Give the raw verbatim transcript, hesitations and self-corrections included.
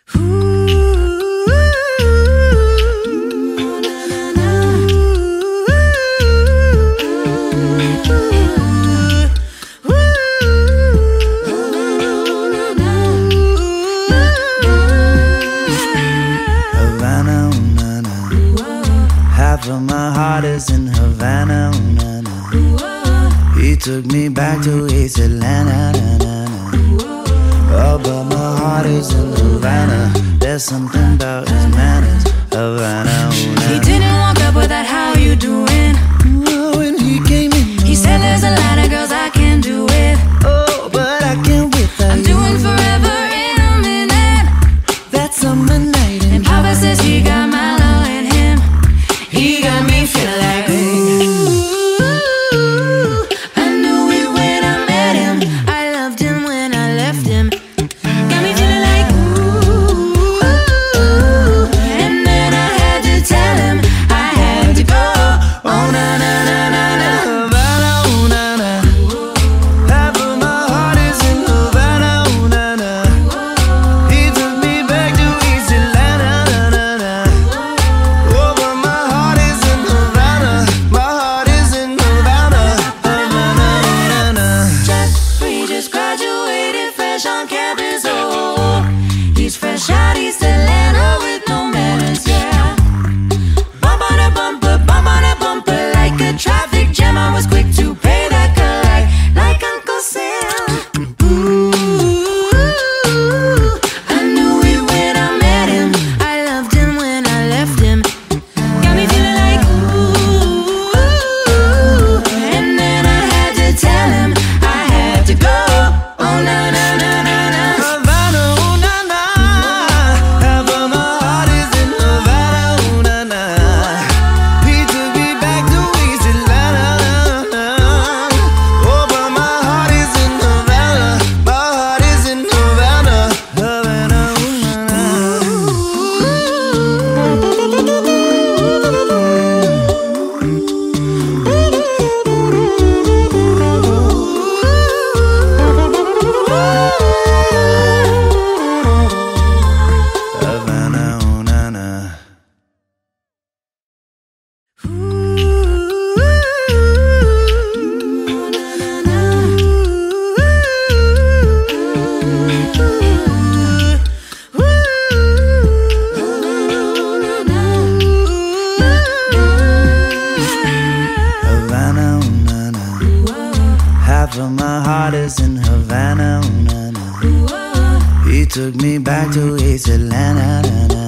Havana, ooh, na, na. Half of my heart is in Havana, ooh, na, na. He took me back to East Atlanta, na, na, na. Oh, but my heart is in Havana. There's something about his manners, Havana, ooh, na, na. He didn't walk up with that, how you doing? Oh, when he came in, He said there's a lot of girls I can do with. oh, but I can't wait that I'm doing forever in a minute. that summer night in And Papa says he got Milo in him. He got me feeling like, ooh, I knew it when I met him. I loved him when I left him. Got me feeling like, ooh, and then I had to tell him I had to go. Oh, na na na na na. Havana, ooh, na, na. Half of my heart is in Havana, ooh, na, na. He took me back to East Atlanta, na, na, na. Oh, but my heart is in Havana. My heart is in Havana, Havana, ooh, na, na. Jeffrey just graduated fresh on campus, oh. He's fresh out East Atlanta with no manners, yeah. Bump on a bumper, bump on a bumper like a traffic jam. I was quick to pay that collect like Uncle Sam. Ooh, I knew it when I met him. I loved him when I left him. Got me feeling like, ooh, and then I had to tell him I had to go. Oh, na na na na na. Havana, ooh, na, na. Half of my heart is in Havana, ooh, na, na. He took me back to East Atlanta, na, na. Oh, but my heart is in Havana. My heart is in Havana, Havana, ooh, na, na. Havana, ooh, na, na. Havana, ooh, na, na. Half of my heart is in Havana, ooh, na, na. He took me back to East Atlanta, na, na.